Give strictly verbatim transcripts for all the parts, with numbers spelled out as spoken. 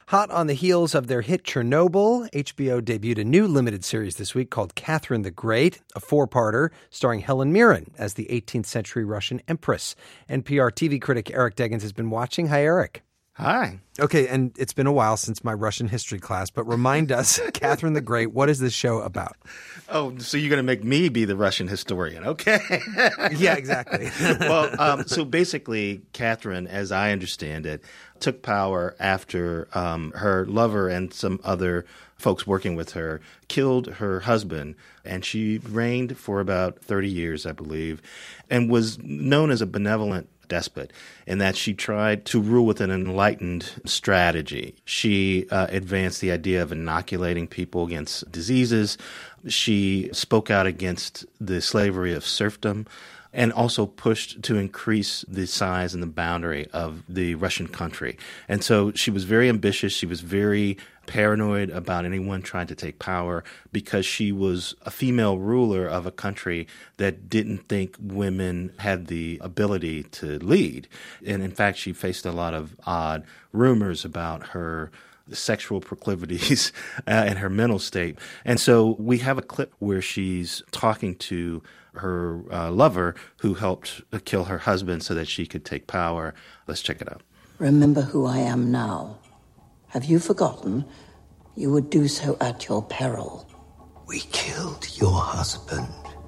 Hot on the heels of their hit Chernobyl, H B O debuted a new limited series this week called Catherine the Great, a four-parter starring Helen Mirren as the eighteenth century Russian empress. N P R T V critic Eric Deggans has been watching. Hi, Eric. Hi. Okay, and it's been a while since my Russian history class, but remind us, Catherine the Great, what is this show about? Oh, so you're going to make me be the Russian historian. Okay. Yeah, exactly. Well, um, so basically, Catherine, as I understand it, took power after um, her lover and some other folks working with her killed her husband, and she reigned for about thirty years, I believe, and was known as a benevolent despot in that she tried to rule with an enlightened strategy. She uh, advanced the idea of inoculating people against diseases. She spoke out against the slavery of serfdom and also pushed to increase the size and the boundary of the Russian country. And so she was very ambitious. She was very paranoid about anyone trying to take power because she was a female ruler of a country that didn't think women had the ability to lead. And in fact, she faced a lot of odd rumors about her sexual proclivities and her mental state. And so we have a clip where she's talking to her uh, lover who helped kill her husband so that she could take power. Let's check it out. Remember who I am now. Have you forgotten? You would do so at your peril. We killed your husband.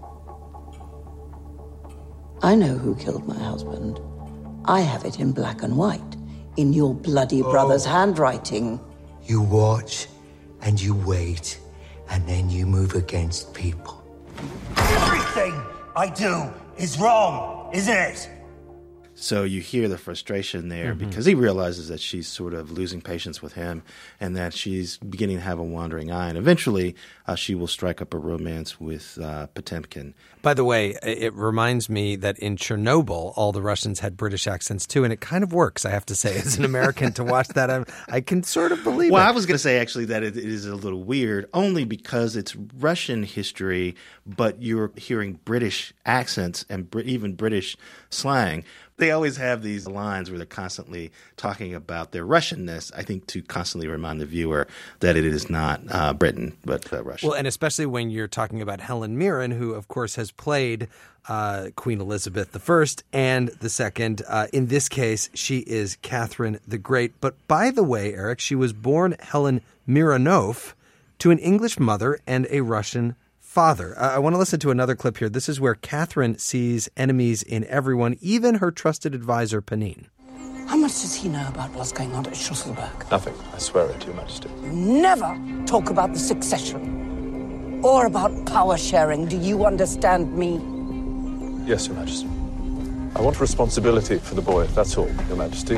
I know who killed my husband. I have it in black and white, in your bloody brother's oh. handwriting. You watch and you wait, and then you move against people. Everything I do is wrong, isn't it? So you hear the frustration there mm-hmm. because he realizes that she's sort of losing patience with him and that she's beginning to have a wandering eye. And eventually uh, she will strike up a romance with uh, Potemkin. By the way, it reminds me that in Chernobyl, all the Russians had British accents too, and it kind of works, I have to say. As an American to watch that, I, I can sort of believe well, it. Well, I was going to say actually that it, it is a little weird, only because it's Russian history, but you're hearing British accents and Br- even British slang. They always have these lines where they're constantly talking about their Russianness, I think, to constantly remind the viewer that it is not uh, Britain, but uh, Russia. Well, and especially when you're talking about Helen Mirren, who, of course, has played uh, Queen Elizabeth the First and the Second. Uh, in this case, she is Catherine the Great. But by the way, Eric, she was born Helen Mironov to an English mother and a Russian father. Uh, I want to listen to another clip here. This is where Catherine sees enemies in everyone, even her trusted advisor, Panin. How much does he know about what's going on at Schusselburg? Nothing, I swear it, Your Majesty. You never talk about the succession or about power sharing. Do you understand me? Yes, Your Majesty. I want responsibility for the boy, that's all, Your Majesty.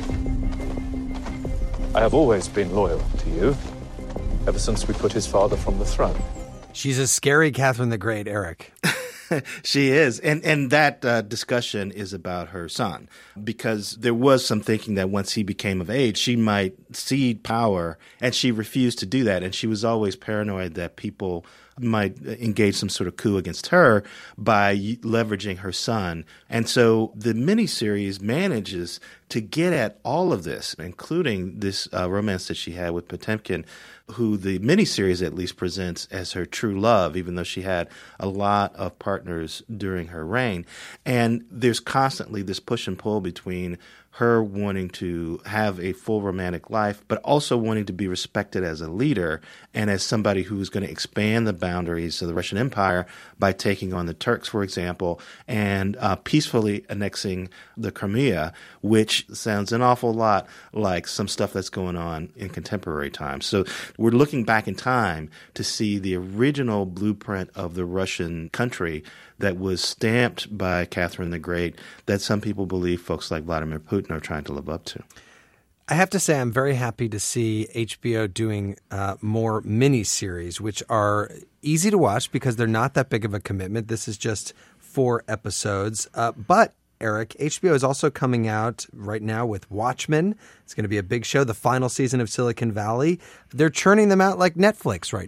I have always been loyal to you, ever since we put his father from the throne. She's a scary Catherine the Great, Eric. She is. And and that uh, discussion is about her son, because there was some thinking that once he became of age, she might cede power, and she refused to do that. And she was always paranoid that people might engage some sort of coup against her by leveraging her son. And so the miniseries manages to get at all of this, including this uh, romance that she had with Potemkin, who the miniseries at least presents as her true love, even though she had a lot of partners during her reign. And there's constantly this push and pull between her wanting to have a full romantic life, but also wanting to be respected as a leader and as somebody who's going to expand the boundaries of the Russian Empire by taking on the Turks, for example, and uh, peacefully annexing the Crimea, which sounds an awful lot like some stuff that's going on in contemporary times. So we're looking back in time to see the original blueprint of the Russian country that was stamped by Catherine the Great that some people believe folks like Vladimir Putin are trying to live up to. I have to say I'm very happy to see H B O doing uh, more miniseries, which are easy to watch because they're not that big of a commitment. This is just four episodes. Uh, but, Eric, H B O is also coming out right now with Watchmen. It's going to be a big show, the final season of Silicon Valley. They're churning them out like Netflix right now.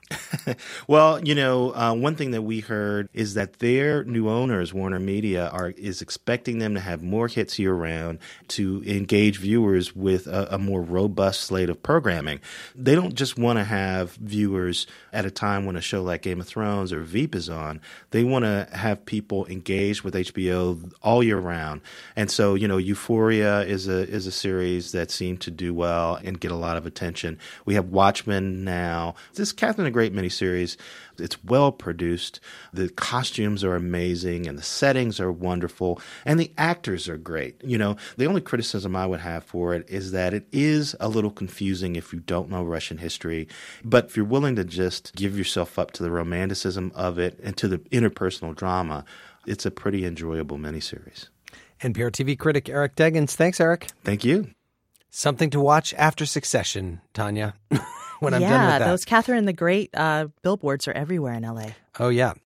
Well, you know, uh, one thing that we heard is that their new owners, Warner Media, are is expecting them to have more hits year round to engage viewers with a, a more robust slate of programming. They don't just want to have viewers at a time when a show like Game of Thrones or Veep is on. They want to have people engaged with H B O all year round. And so, you know, Euphoria is a is a series that seemed to do well and get a lot of attention. We have Watchmen now. This Catherine the Great miniseries, it's well produced. The costumes are amazing and the settings are wonderful and the actors are great. You know, the only criticism I would have for it is that it is a little confusing if you don't know Russian history. But if you're willing to just give yourself up to the romanticism of it and to the interpersonal drama, it's a pretty enjoyable miniseries. N P R T V critic Eric Deggans. Thanks, Eric. Thank you. Something to watch after Succession, Tanya. When I'm yeah, done with that. those Catherine the Great uh, billboards are everywhere in L A. Oh, yeah.